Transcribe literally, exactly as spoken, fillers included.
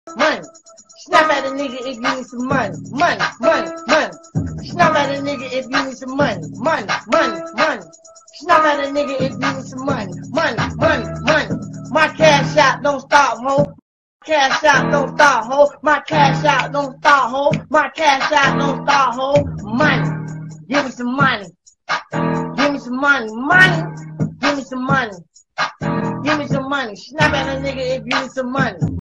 money. Snap at a nigga if you need some money. Money, money, money. Snap at a nigga if you need some money. Money, money, money. Snap at a nigga if you need some money. Money, money, money. My cash out don't stop, ho. Cash out don't stop, ho. My cash out don't stop, ho. My cash out don't stop, ho. Money. Give me some money. Give me some money. Money. Give me some money. Give me some money. Snap at a nigga if you need some money.